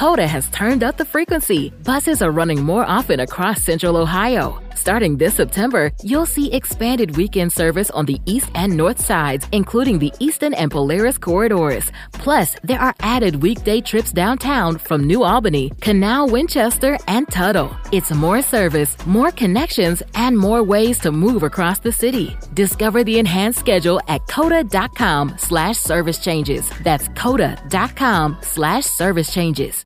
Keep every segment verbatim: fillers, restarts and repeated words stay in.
COTA has turned up the frequency. Buses are running more often across Central Ohio. Starting this September, you'll see expanded weekend service on the east and north sides, including the Eastern and Polaris corridors. Plus, there are added weekday trips downtown from New Albany, Canal, Winchester, and Tuttle. It's more service, more connections, and more ways to move across the city. Discover the enhanced schedule at COTA.com slash service changes. That's COTA.com slash service changes.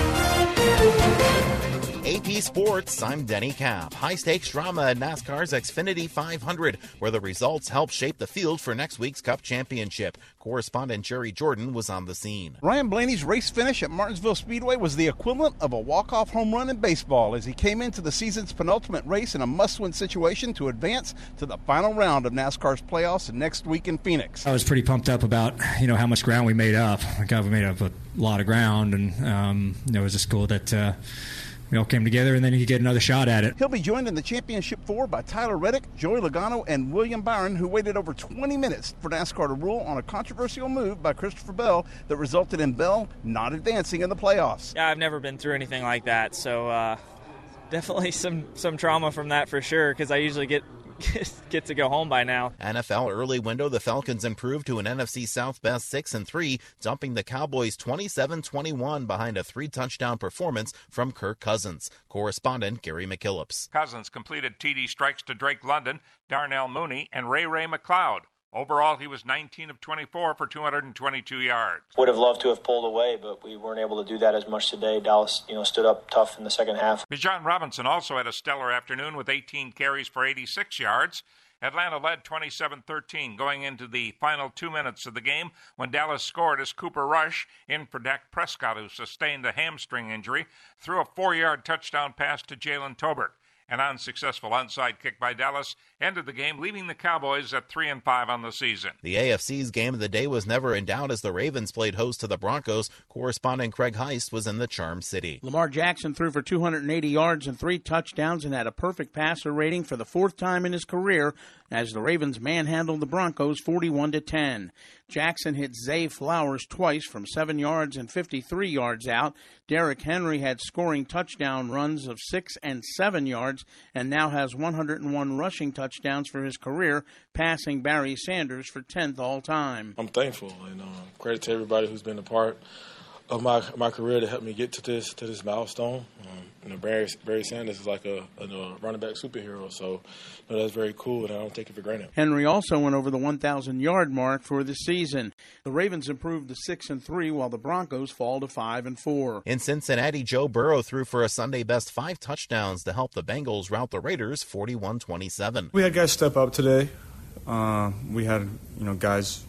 A P Sports, I'm Denny Cap. High-stakes drama at NASCAR's Xfinity five hundred, where the results help shape the field for next week's Cup Championship. Correspondent Jerry Jordan was on the scene. Ryan Blaney's race finish at Martinsville Speedway was the equivalent of a walk-off home run in baseball as he came into the season's penultimate race in a must-win situation to advance to the final round of NASCAR's playoffs next week in Phoenix. I was pretty pumped up about, you know, how much ground we made up. Like, we made up a lot of ground, and um, you know, it was just cool that uh, we all came together, and then you get another shot at it. He'll be joined in the championship four by Tyler Reddick, Joey Logano, and William Byron, who waited over twenty minutes for NASCAR to rule on a controversial move by Christopher Bell that resulted in Bell not advancing in the playoffs. Yeah, I've never been through anything like that, so uh, definitely some, some trauma from that for sure, because I usually get get to go home by now. N F L early window, the Falcons improved to an N F C South best six and three, dumping the Cowboys twenty-seven twenty-one behind a three-touchdown performance from Kirk Cousins. Correspondent Gary McKillips. Cousins completed T D strikes to Drake London, Darnell Mooney, and Ray Ray McLeod. Overall, he was nineteen of twenty-four for two hundred twenty-two yards. Would have loved to have pulled away, but we weren't able to do that as much today. Dallas, you know, stood up tough in the second half. Bijan Robinson also had a stellar afternoon with eighteen carries for eighty-six yards. Atlanta led twenty-seven thirteen going into the final two minutes of the game when Dallas scored as Cooper Rush, in for Dak Prescott, who sustained a hamstring injury, threw a four-yard touchdown pass to Jalen Tolbert. An unsuccessful onside kick by Dallas ended the game, leaving the Cowboys at three and five on the season. The A F C's game of the day was never in doubt as the Ravens played host to the Broncos. Correspondent Craig Heist was in the Charm City. Lamar Jackson threw for two hundred eighty yards and three touchdowns and had a perfect passer rating for the fourth time in his career as the Ravens manhandled the Broncos forty-one to ten. Jackson hit Zay Flowers twice from seven yards and fifty-three yards out. Derrick Henry had scoring touchdown runs of six and seven yards and now has one hundred one rushing touchdowns for his career, passing Barry Sanders for tenth all-time. I'm thankful, and uh, credit to everybody who's been a part of my my career to help me get to this to this milestone. Um, you know, Barry, Barry Sanders is like a, a, a running back superhero, so you know, that's very cool, and I don't take it for granted. Henry also went over the one thousand yard mark for the season. The Ravens improved to six and three, while the Broncos fall to five and four. In Cincinnati, Joe Burrow threw for a Sunday best five touchdowns to help the Bengals rout the Raiders forty-one twenty-seven. We had guys step up today. Uh, we had you know guys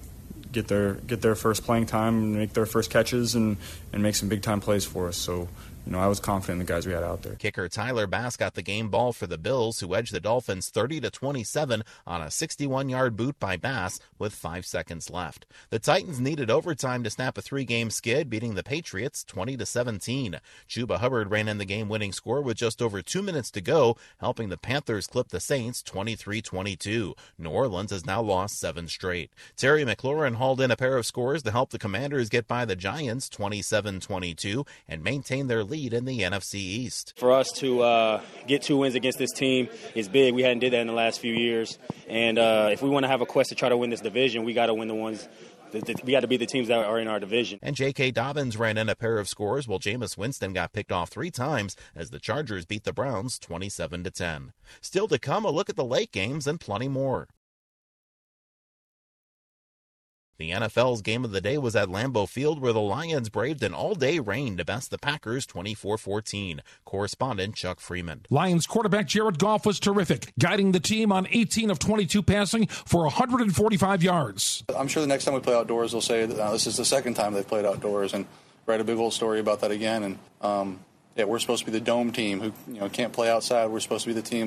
get their get their first playing time and make their first catches and, and make some big time plays for us. So, you know, I was confident in the guys we had out there. Kicker Tyler Bass got the game ball for the Bills, who edged the Dolphins thirty to twenty-seven on a sixty-one yard boot by Bass with five seconds left. The Titans needed overtime to snap a three-game skid, beating the Patriots twenty to seventeen. Chuba Hubbard ran in the game-winning score with just over two minutes to go, helping the Panthers clip the Saints twenty-three twenty-two. New Orleans has now lost seven straight. Terry McLaurin hauled in a pair of scores to help the Commanders get by the Giants twenty-seven twenty-two and maintain their lead in the N F C East. For us to uh, get two wins against this team is big. We hadn't did that in the last few years. And uh, if we want to have a quest to try to win this division, we got to win the ones the, the, we got to beat the teams that are in our division. And J K. Dobbins ran in a pair of scores while Jameis Winston got picked off three times as the Chargers beat the Browns twenty-seven to ten. Still to come, a look at the late games and plenty more. The N F L's game of the day was at Lambeau Field, where the Lions braved an all-day rain to best the Packers twenty-four fourteen. Correspondent Chuck Freeman. Lions quarterback Jared Goff was terrific, guiding the team on eighteen of twenty-two passing for one hundred forty-five yards. I'm sure the next time we play outdoors, they'll say that uh, this is the second time they've played outdoors, and write a big old story about that again. And um, yeah, we're supposed to be the dome team who you know can't play outside. We're supposed to be the team that you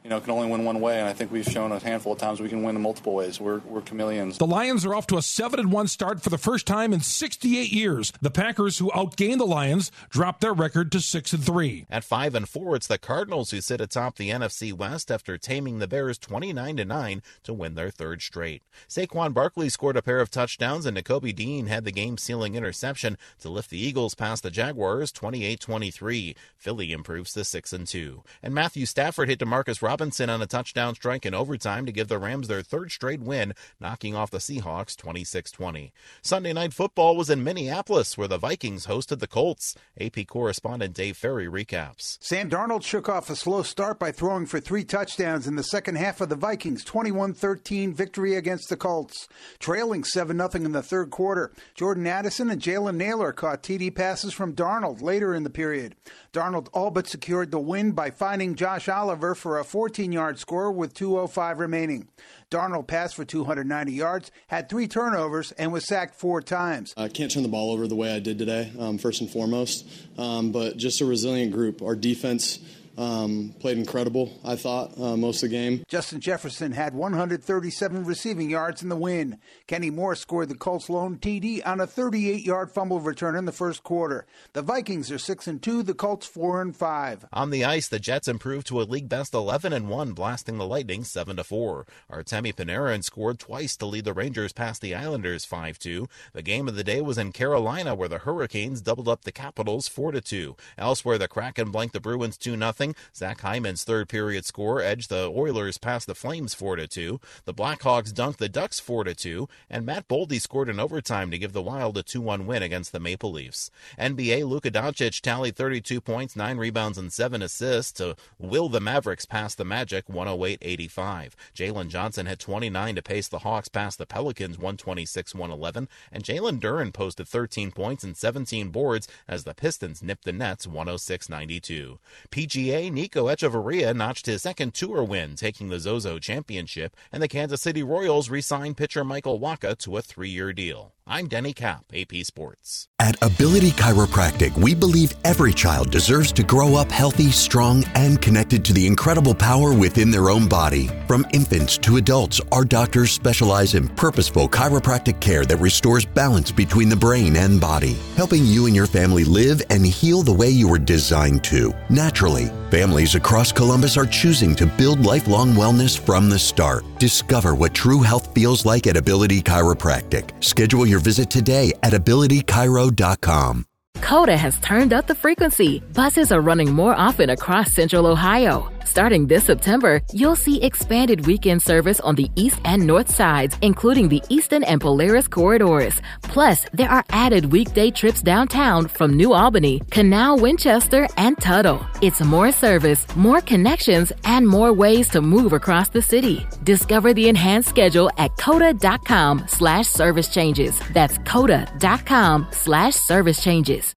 you know, can only win one way, and I think we've shown a handful of times we can win in multiple ways. We're, we're chameleons. The Lions are off to a seven and one start for the first time in sixty-eight years. The Packers, who outgained the Lions, dropped their record to six and three. At five and four, it's the Cardinals who sit atop the N F C West after taming the Bears twenty-nine to nine to win their third straight. Saquon Barkley scored a pair of touchdowns, and Nakobe Dean had the game-sealing interception to lift the Eagles past the Jaguars twenty-eight twenty-three. Philly improves to six and two. And Matthew Stafford hit DeMarcus Robinson on a touchdown strike in overtime to give the Rams their third straight win, knocking off the Seahawks twenty-six twenty. Sunday Night Football was in Minneapolis, where the Vikings hosted the Colts. A P correspondent Dave Ferry recaps. Sam Darnold shook off a slow start by throwing for three touchdowns in the second half of the Vikings' twenty-one thirteen victory against the Colts. Trailing seven nothing in the third quarter, Jordan Addison and Jalen Naylor caught T D passes from Darnold later in the period. Darnold all but secured the win by finding Josh Oliver for a fourteen-yard score with two oh five remaining. Darnold passed for two hundred ninety yards, had three turnovers, and was sacked four times. I can't turn the ball over the way I did today, um, first and foremost, um, but just a resilient group. Our defense Um, played incredible, I thought, uh, most of the game. Justin Jefferson had one hundred thirty-seven receiving yards in the win. Kenny Moore scored the Colts' lone T D on a thirty-eight-yard fumble return in the first quarter. The Vikings are six and two, the Colts four and five. On the ice, the Jets improved to a league-best eleven and one, blasting the Lightning seven to four. Artemi Panarin scored twice to lead the Rangers past the Islanders five two. The game of the day was in Carolina, where the Hurricanes doubled up the Capitals four to two. Elsewhere, the Kraken blanked the Bruins two nothing. Zach Hyman's third-period score edged the Oilers past the Flames four to two. The Blackhawks dunked the Ducks four to two, and Matt Boldy scored in overtime to give the Wild a two one win against the Maple Leafs. N B A Luka Doncic tallied thirty-two points, nine rebounds, and seven assists to will the Mavericks past the Magic one oh eight eighty-five. Jalen Johnson had twenty-nine to pace the Hawks past the Pelicans one twenty-six one eleven, and Jalen Duren posted thirteen points and seventeen boards as the Pistons nipped the Nets one oh six ninety-two. P G A Nico Echeverria notched his second tour win, taking the Zozo Championship, and the Kansas City Royals re-signed pitcher Michael Wacha to a three-year deal. I'm Denny Kapp, A P Sports. At Ability Chiropractic, we believe every child deserves to grow up healthy, strong, and connected to the incredible power within their own body. From infants to adults, our doctors specialize in purposeful chiropractic care that restores balance between the brain and body, helping you and your family live and heal the way you were designed to, naturally. Families across Columbus are choosing to build lifelong wellness from the start. Discover what true health feels like at Ability Chiropractic. Schedule your visit today at ability chiro dot com. Coda has turned up the frequency. Buses are running more often across Central Ohio. Starting this September, you'll see expanded weekend service on the east and north sides, including the Eastern and Polaris corridors. Plus, there are added weekday trips downtown from New Albany, Canal, Winchester, and Tuttle. It's more service, more connections, and more ways to move across the city. Discover the enhanced schedule at coda.com slash service changes. That's coda.com slash service changes.